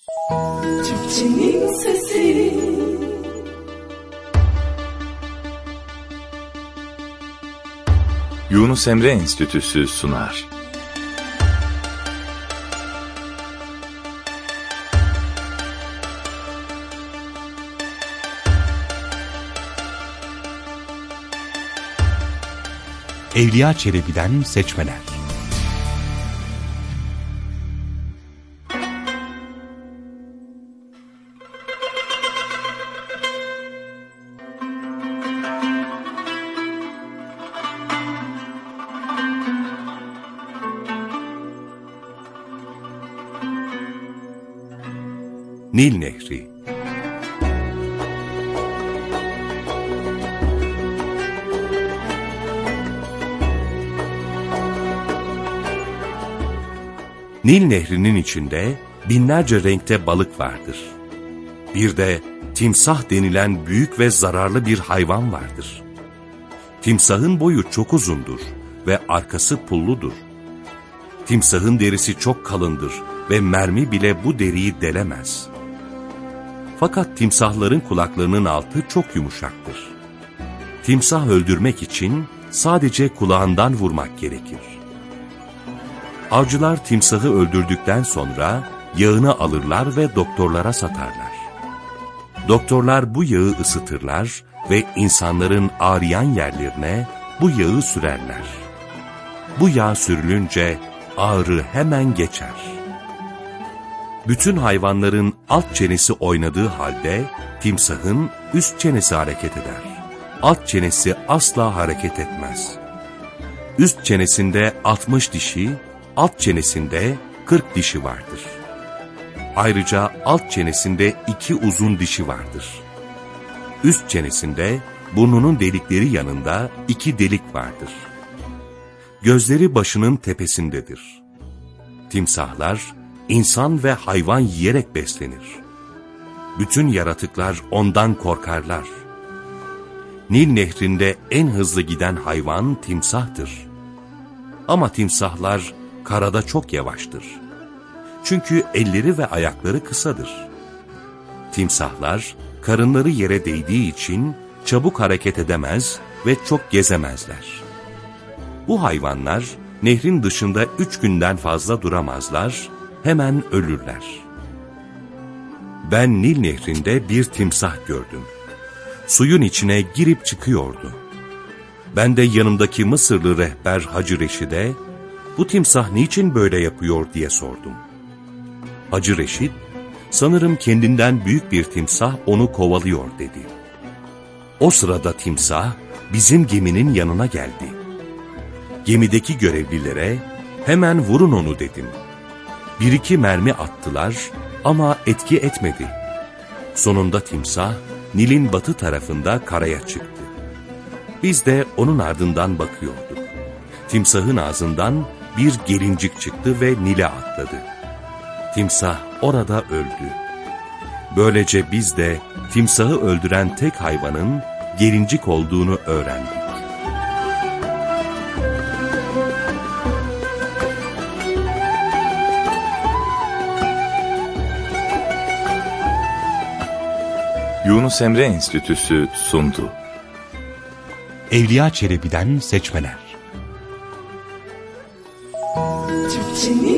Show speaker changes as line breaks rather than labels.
Türkçenin sesi.
Yunus Emre Enstitüsü sunar.
Evliya Çelebi'den seçmeler. Nil Nehri. Nil Nehri'nin içinde binlerce renkte balık vardır. Bir de timsah denilen büyük ve zararlı bir hayvan vardır. Timsahın boyu çok uzundur ve arkası pulludur. Timsahın derisi çok kalındır ve mermi bile bu deriyi delemez. Fakat timsahların kulaklarının altı çok yumuşaktır. Timsah öldürmek için sadece kulağından vurmak gerekir. Avcılar timsahı öldürdükten sonra yağını alırlar ve doktorlara satarlar. Doktorlar bu yağı ısıtırlar ve insanların ağrıyan yerlerine bu yağı sürerler. Bu yağ sürülünce ağrı hemen geçer. Bütün hayvanların alt çenesi oynadığı halde timsahın üst çenesi hareket eder. Alt çenesi asla hareket etmez. Üst çenesinde 60 dişi, alt çenesinde 40 dişi vardır. Ayrıca alt çenesinde 2 uzun dişi vardır. Üst çenesinde burnunun delikleri yanında 2 delik vardır. Gözleri başının tepesindedir. Timsahlar insan ve hayvan yiyerek beslenir. Bütün yaratıklar ondan korkarlar. Nil Nehri'nde en hızlı giden hayvan timsahtır. Ama timsahlar karada çok yavaştır. Çünkü elleri ve ayakları kısadır. Timsahlar karınları yere değdiği için çabuk hareket edemez ve çok gezemezler. Bu hayvanlar nehrin dışında 3 günden fazla duramazlar, hemen ölürler. Ben Nil Nehri'nde bir timsah gördüm. Suyun içine girip çıkıyordu. Ben de yanımdaki Mısırlı rehber Hacı Reşid'e, bu timsah niçin böyle yapıyor diye sordum. Hacı Reşid, sanırım kendinden büyük bir timsah onu kovalıyor dedi. O sırada timsah bizim geminin yanına geldi. Gemideki görevlilere hemen vurun onu dedim. 1-2 mermi attılar ama etki etmedi. Sonunda timsah Nil'in batı tarafında karaya çıktı. Biz de onun ardından bakıyorduk. Timsahın ağzından bir gelincik çıktı ve Nil'e atladı. Timsah orada öldü. Böylece biz de timsahı öldüren tek hayvanın gelincik olduğunu öğrendik.
Yunus Emre Enstitüsü sundu.
Evliya Çelebi'den seçmeler.
Türkçenin